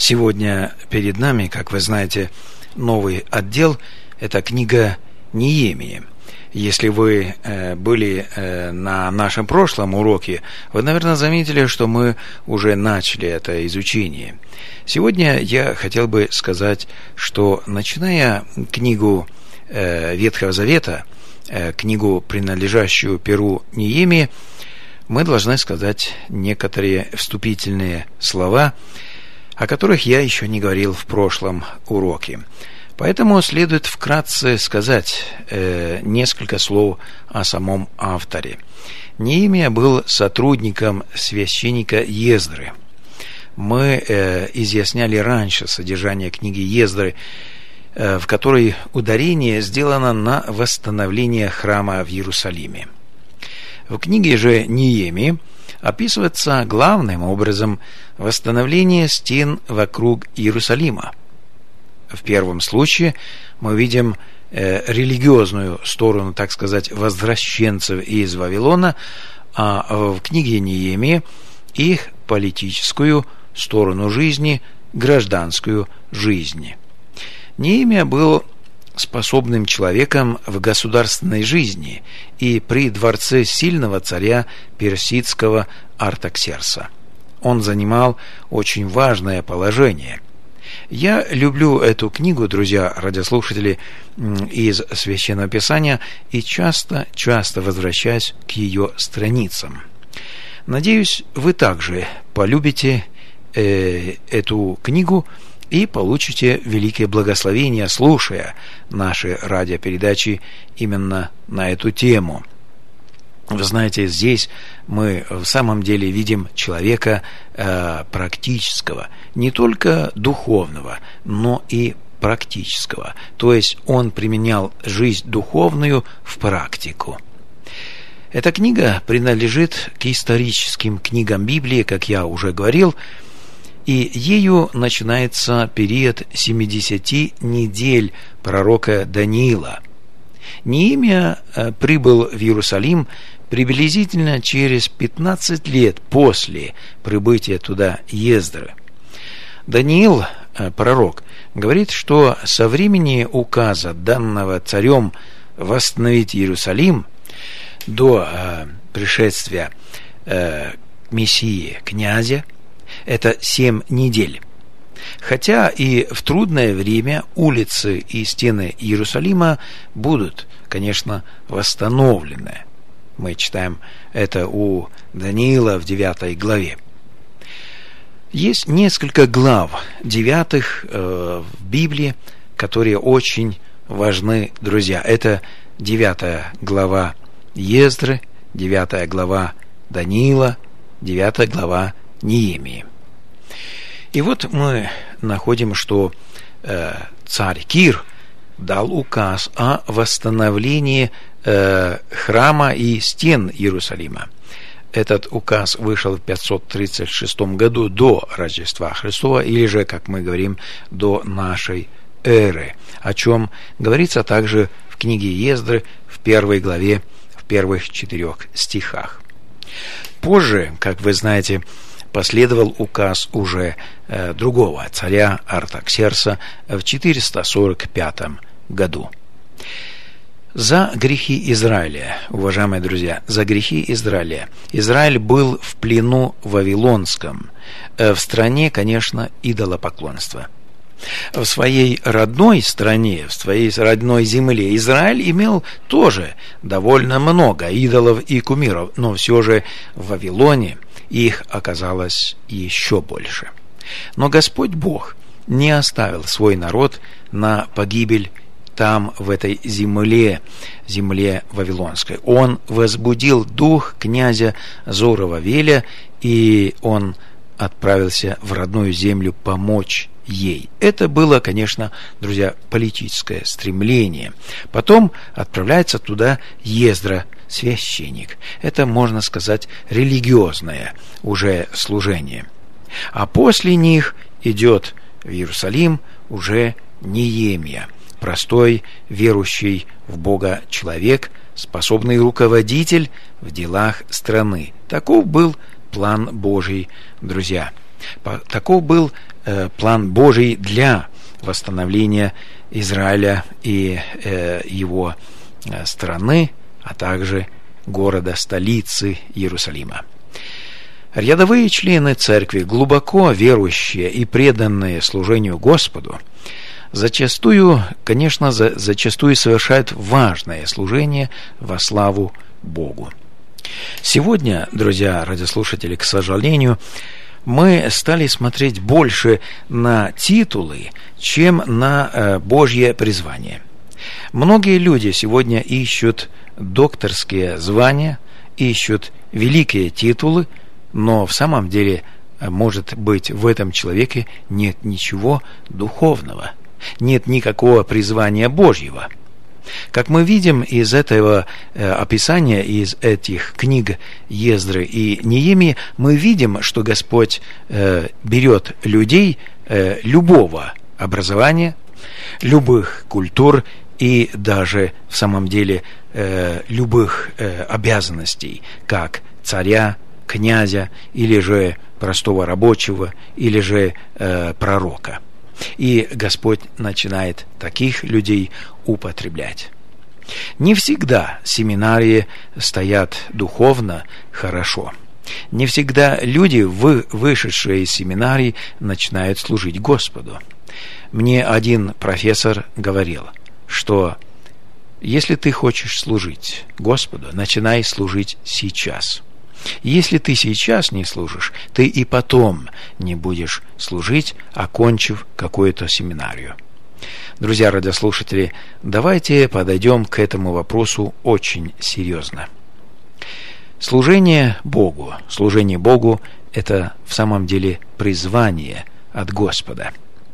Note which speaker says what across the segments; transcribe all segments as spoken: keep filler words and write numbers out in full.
Speaker 1: Сегодня перед нами, как вы знаете, новый отдел – это книга Неемии. Если вы э, были э, на нашем прошлом уроке, вы, наверное, заметили, что мы уже начали это изучение. Сегодня я хотел бы сказать, что, начиная книгу э, Ветхого Завета, э, книгу, принадлежащую перу Неемии, мы должны сказать некоторые вступительные слова, о которых я еще не говорил в прошлом уроке. Поэтому следует вкратце сказать э, несколько слов о самом авторе. Неемия был сотрудником священника Ездры. Мы э, изъясняли раньше содержание книги Ездры, э, в которой ударение сделано на восстановление храма в Иерусалиме. В книге же Неемии описывается главным образом восстановление стен вокруг Иерусалима. В первом случае мы видим э, религиозную сторону, так сказать, возвращенцев из Вавилона, а в книге Неемии их политическую сторону жизни, гражданскую жизнь. Неемия был способным человеком в государственной жизни и при дворце сильного царя персидского Артаксеркса. Он занимал очень важное положение. Я люблю эту книгу, друзья, радиослушатели, из Священного Писания, и часто-часто возвращаюсь к ее страницам. Надеюсь, вы также полюбите э, эту книгу и получите великие благословения, слушая наши радиопередачи именно на эту тему. Вы знаете, здесь мы в самом деле видим человека э, практического, не только духовного, но и практического. То есть он применял жизнь духовную в практику. Эта книга принадлежит к историческим книгам Библии, как я уже говорил, и ею начинается период семидесяти недель пророка Даниила. Неемия э, прибыл в Иерусалим приблизительно через пятнадцать лет после прибытия туда Ездры. Даниил, э, пророк, говорит, что со времени указа, данного царем восстановить Иерусалим, до э, пришествия э, Мессии, князя, это семь недель. Хотя и в трудное время улицы и стены Иерусалима будут, конечно, восстановлены. Мы читаем это у Даниила в девятой главе. Есть несколько глав, девятых э, в Библии, которые очень важны, друзья. Это девятая глава Ездры, девятая глава Даниила, девятая глава Неемии. И вот мы находим, что э, царь Кир дал указ о восстановлении э, храма и стен Иерусалима. Этот указ вышел в пятьсот тридцать шестом году до Рождества Христова, или же, как мы говорим, до нашей эры, о чем говорится также в книге Ездры в первой главе, в первых четырех стихах. Позже, как вы знаете, последовал указ уже э, другого царя Артаксеркса в четыреста сорок пятом году. За грехи Израиля, уважаемые друзья, за грехи Израиля. Израиль был в плену вавилонском, э, в стране, конечно, идолопоклонства. В своей родной стране, в своей родной земле Израиль имел тоже довольно много идолов и кумиров, но все же в Вавилоне их оказалось еще больше. Но Господь Бог не оставил свой народ на погибель там, в этой земле, земле Вавилонской. Он возбудил дух князя Зоровавеля, и он отправился в родную землю помочь ей. Это было, конечно, друзья, политическое стремление. Потом отправляется туда Ездра, священник. Это, можно сказать, религиозное уже служение. А после них идет в Иерусалим уже Неемия, простой, верующий в Бога человек, способный руководитель в делах страны. Таков был план Божий, друзья. Таков был э, план Божий для восстановления Израиля и э, его э, страны, а также города, столицы Иерусалима. Рядовые члены церкви, глубоко верующие и преданные служению Господу, зачастую, конечно, за, зачастую совершают важное служение во славу Богу. Сегодня, друзья радиослушатели, к сожалению, мы стали смотреть больше на титулы, чем на э, Божье призвание. Многие люди сегодня ищут докторские звания, ищут великие титулы, но в самом деле, может быть, в этом человеке нет ничего духовного, нет никакого призвания Божьего. Как мы видим из этого э, описания, из этих книг Ездры и Неемии, мы видим, что Господь э, берет людей э, любого образования, любых культур и даже в самом деле э, любых э, обязанностей, как царя, князя, или же простого рабочего, или же э, пророка. И Господь начинает таких людей употреблять. Не всегда семинарии стоят духовно хорошо. Не всегда люди, вы, вышедшие из семинарии, начинают служить Господу. Мне один профессор говорил, что если ты хочешь служить Господу, начинай служить сейчас. Если ты сейчас не служишь, ты и потом не будешь служить, окончив какую-то семинарию. Друзья радиослушатели, давайте подойдем к этому вопросу очень серьезно. Служение Богу, служение Богу – это в самом деле призвание от Господа.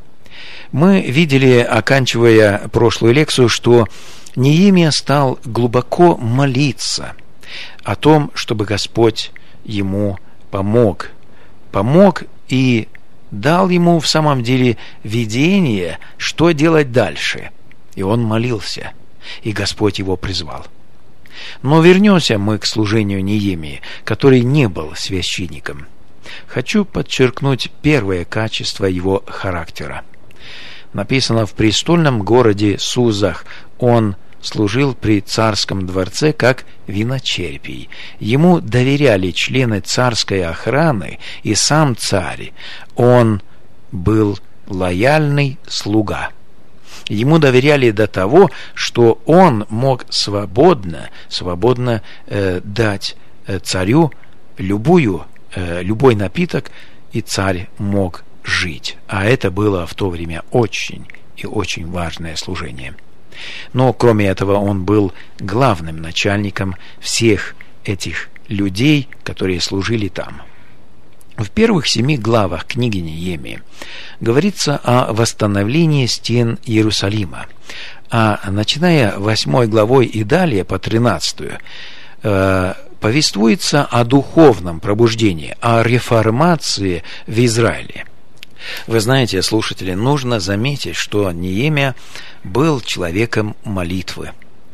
Speaker 1: Мы видели, оканчивая прошлую лекцию, что Неемия стал глубоко молиться о том, чтобы Господь ему помог. Помог и дал ему в самом деле видение, что делать дальше. И он молился, и Господь его призвал. Но вернемся мы к служению Неемии, который не был священником. Хочу подчеркнуть первое качество его характера. Написано: в престольном городе Сузах он служил при царском дворце как виночерпий. Ему доверяли члены царской охраны и сам царь. Он был лояльный слуга. Ему доверяли до того, что он мог свободно, свободно э, дать э, царю любую, э, любой напиток, и царь мог жить. А это было в то время очень и очень важное служение. Но кроме этого он был главным начальником всех этих людей, которые служили там. В первых семи главах книги Неемии говорится о восстановлении стен Иерусалима, а начиная восьмой главой и далее по тринадцатую э, повествуется о духовном пробуждении, о реформации в Израиле. Вы знаете, слушатели, нужно заметить, что Неемия был человеком молитвы.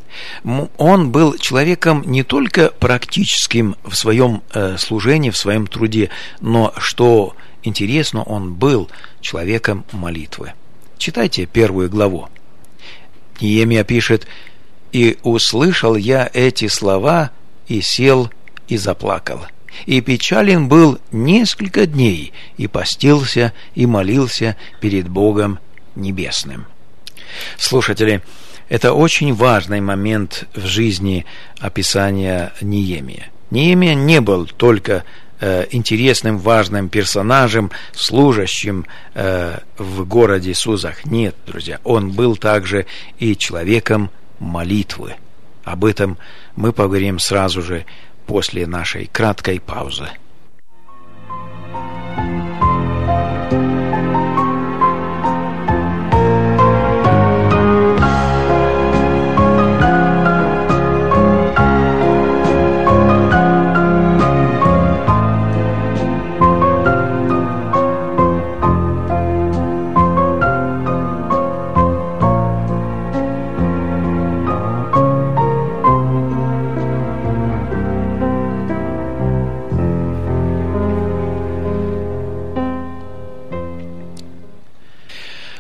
Speaker 1: Он был человеком не только практическим в своем э, служении, в своем труде, но, что интересно, он был человеком молитвы. Читайте первую главу. Неемия пишет: «И услышал я эти слова, и сел, и заплакал. И печален был несколько дней, и постился, и молился перед Богом Небесным». Слушатели, это очень важный момент в жизни описания Неемии. Неемия не был только э, интересным, важным персонажем, служащим э, в городе Сузах. Нет, друзья, он был также и человеком молитвы. Об этом мы поговорим сразу же после нашей краткой паузы.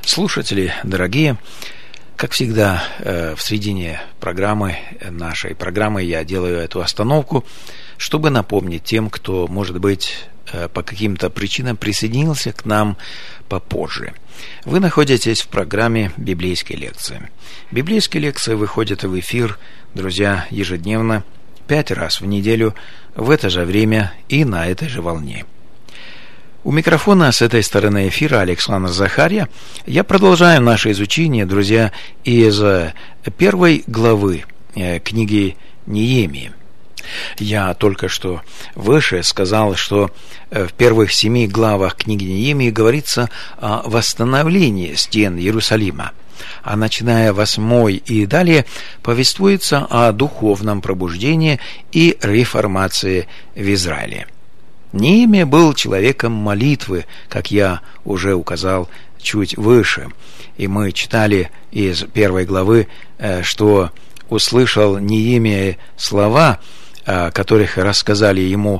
Speaker 1: Слушатели дорогие, как всегда, в середине программы, нашей программы, я делаю эту остановку, чтобы напомнить тем, кто, может быть, по каким-то причинам присоединился к нам попозже. Вы находитесь в программе «Библейские лекции». Библейские лекции выходят в эфир, друзья, ежедневно, пять раз в неделю, в это же время и на этой же волне. У микрофона с этой стороны эфира Александр Захарья. Я продолжаю наше изучение, друзья, из первой главы книги Неемии. Я только что выше сказал, что в первых семи главах книги Неемии говорится о восстановлении стен Иерусалима, а начиная восьмой и далее повествуется о духовном пробуждении и реформации в Израиле. Неемия был человеком молитвы, как я уже указал чуть выше. И мы читали из первой главы, что услышал Неемия слова, которых рассказали ему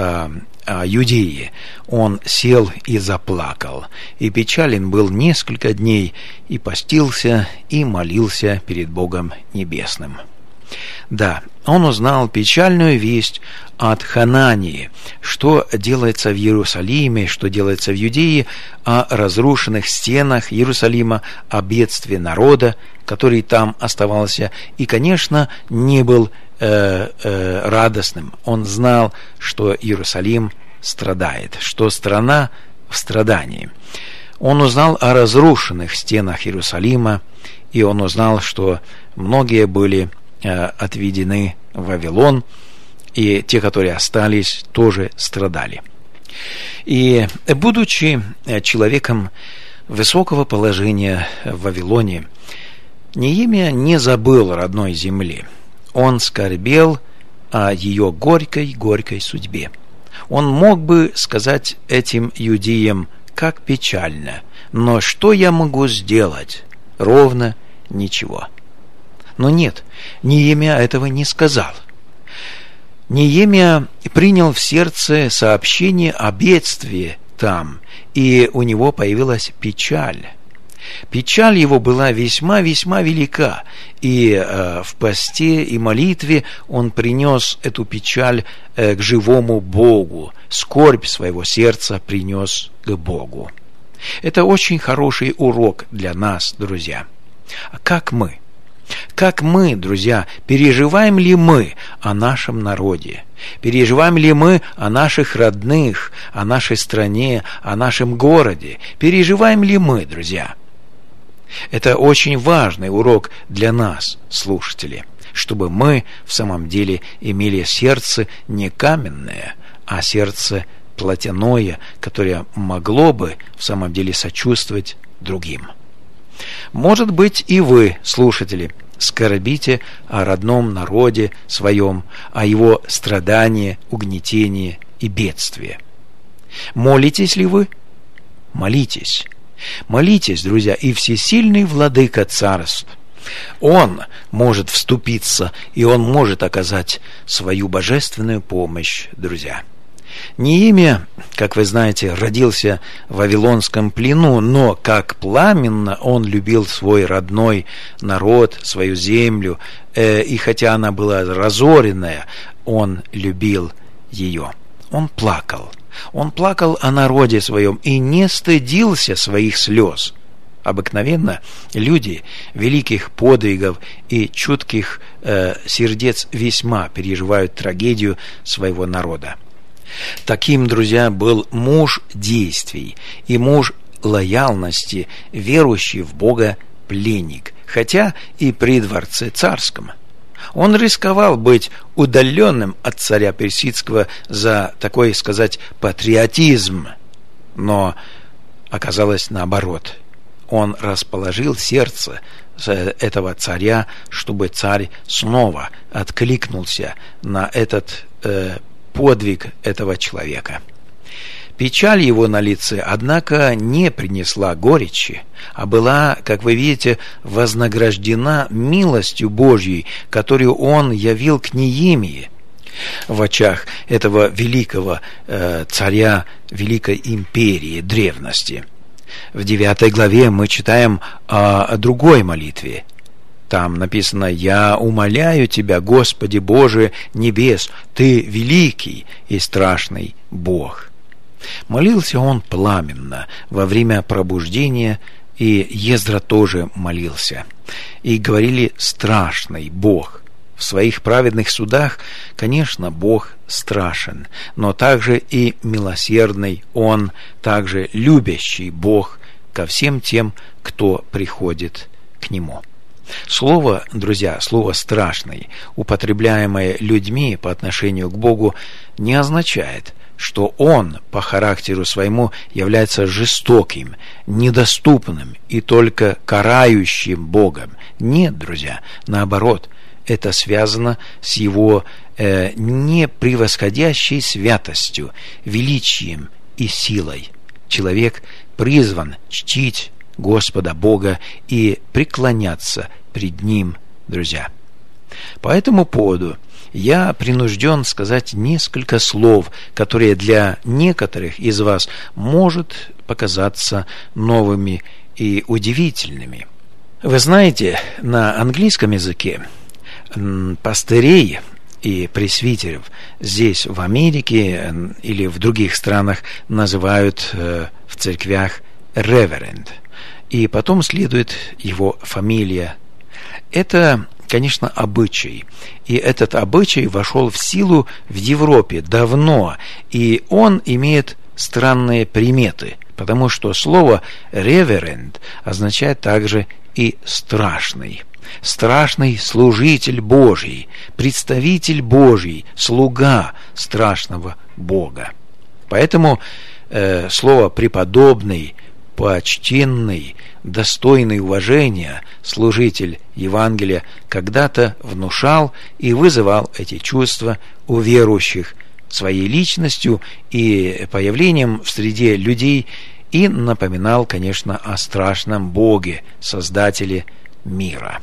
Speaker 1: иудеи. Он сел и заплакал, и печален был несколько дней, и постился, и молился перед Богом Небесным. Да, он узнал печальную весть от Ханании, что делается в Иерусалиме, что делается в Иудее, о разрушенных стенах Иерусалима, о бедствии народа, который там оставался, и, конечно, не был э, э, радостным. Он знал, что Иерусалим страдает, что страна в страдании. Он узнал о разрушенных стенах Иерусалима, и он узнал, что многие были отведены в Вавилон, и те, которые остались, тоже страдали. И, будучи человеком высокого положения в Вавилоне, Неемия не забыл родной земли. Он скорбел о ее горькой-горькой судьбе. Он мог бы сказать этим иудеям: как печально, но что я могу сделать? Ровно ничего. Но нет, Неемия этого не сказал. Неемия принял в сердце сообщение о бедствии там, и у него появилась печаль. Печаль его была весьма-весьма велика, и э, в посте и молитве он принес эту печаль э, к живому Богу, скорбь своего сердца принес к Богу. Это очень хороший урок для нас, друзья. А как мы? Как мы, друзья, переживаем ли мы о нашем народе? Переживаем ли мы о наших родных, о нашей стране, о нашем городе? Переживаем ли мы, друзья? Это очень важный урок для нас, слушатели, чтобы мы в самом деле имели сердце не каменное, а сердце плотяное, которое могло бы в самом деле сочувствовать другим. Может быть, и вы, слушатели, скорбите о родном народе своем, о его страдании, угнетении и бедствии. Молитесь ли вы? Молитесь. Молитесь, друзья, и всесильный владыка царств. Он может вступиться, и он может оказать свою божественную помощь, друзья. Неемия, как вы знаете, родился в вавилонском плену, но как пламенно он любил свой родной народ, свою землю, э, и хотя она была разоренная, он любил ее. Он плакал. Он плакал о народе своем и не стыдился своих слез. Обыкновенно люди великих подвигов и чутких э, сердец весьма переживают трагедию своего народа. Таким, друзья, был муж действий и муж лояльности, верующий в Бога пленник, хотя и при дворце царском. Он рисковал быть удаленным от царя персидского за такой, сказать, патриотизм, но оказалось наоборот. Он расположил сердце этого царя, чтобы царь снова откликнулся на этот э, подвиг этого человека. Печаль его на лице, однако, не принесла горечи, а была, как вы видите, вознаграждена милостью Божьей, которую он явил к Неемии в очах этого великого э, царя великой империи древности. В девятой главе мы читаем о другой молитве. Там написано: «Я умоляю Тебя, Господи Боже небес, Ты великий и страшный Бог». Молился он пламенно во время пробуждения, и Ездра тоже молился. И говорили: «Страшный Бог». В своих праведных судах, конечно, Бог страшен, но также и милосердный Он, также любящий Бог ко всем тем, кто приходит к Нему. Слово, друзья, слово «страшный», употребляемое людьми по отношению к Богу, не означает, что Он по характеру своему является жестоким, недоступным и только карающим Богом. Нет, друзья, наоборот, это связано с Его э, непревосходящей святостью, величием и силой. Человек призван чтить Господа Бога и преклоняться пред Ним, друзья. По этому поводу я принужден сказать несколько слов, которые для некоторых из вас может показаться новыми и удивительными. Вы знаете, на английском языке пастырей и пресвитеров здесь, в Америке или в других странах, называют в церквях reverend, и потом следует его фамилия. Это, конечно, обычай, и этот обычай вошел в силу в Европе давно, и он имеет странные приметы, потому что слово reverend означает также и страшный. Страшный служитель Божий, представитель Божий, слуга страшного Бога. Поэтому э, слово «преподобный», «почтенный», «достойный уважения» служитель Евангелия когда-то внушал и вызывал эти чувства у верующих своей личностью и появлением в среде людей, и напоминал, конечно, о страшном Боге, Создателе мира.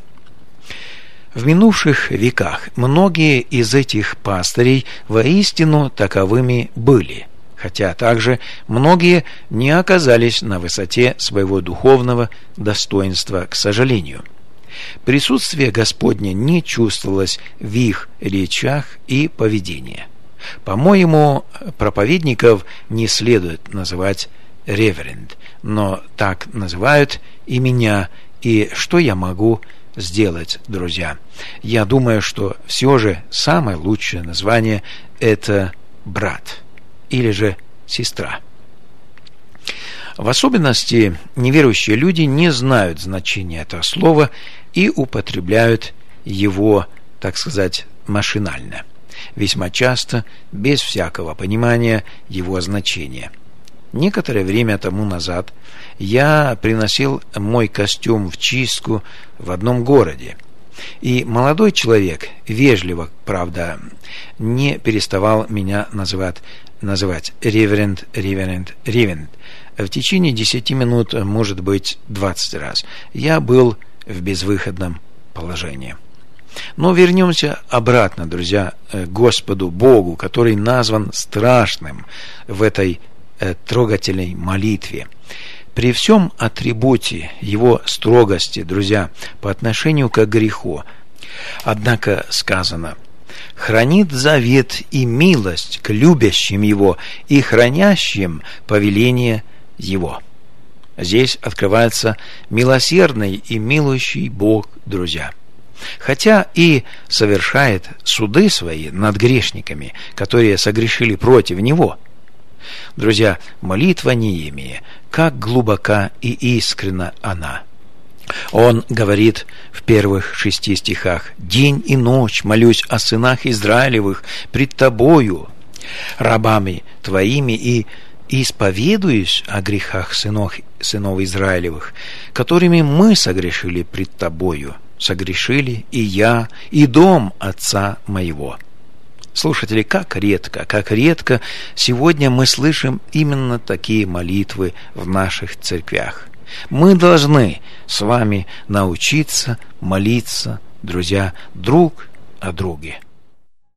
Speaker 1: В минувших веках многие из этих пастырей воистину таковыми были, хотя также многие не оказались на высоте своего духовного достоинства, к сожалению. Присутствие Господне не чувствовалось в их речах и поведении. По-моему, проповедников не следует называть реверенд, но так называют и меня, и что я могу сделать, друзья? Я думаю, что все же самое лучшее название – это брат или же сестра. В особенности неверующие люди не знают значения этого слова и употребляют его, так сказать, машинально, весьма часто без всякого понимания его значения. Некоторое время тому назад я приносил мой костюм в чистку в одном городе, и молодой человек, вежливо, правда, не переставал меня называть, называть реверенд, реверенд, реверенд. В течение десяти минут, может быть, двадцать раз. Я был в безвыходном положении. Но вернемся обратно, друзья, к Господу Богу, который назван страшным в этой трогательной молитве. При всем атрибуте его строгости, друзья, по отношению к греху, однако сказано: хранит завет и милость к любящим его и хранящим повеление его. Здесь открывается милосердный и милующий Бог, друзья. Хотя и совершает суды свои над грешниками, которые согрешили против него. Друзья, молитва Неемии, как глубока и искренна она. Он говорит в первых шести стихах: «День и ночь молюсь о сынах Израилевых пред Тобою, рабами Твоими, и исповедуюсь о грехах сынов, сынов Израилевых, которыми мы согрешили пред Тобою, согрешили и я, и дом отца моего». Слушатели, как редко, как редко сегодня мы слышим именно такие молитвы в наших церквях. Мы должны с вами научиться молиться, друзья, друг о друге.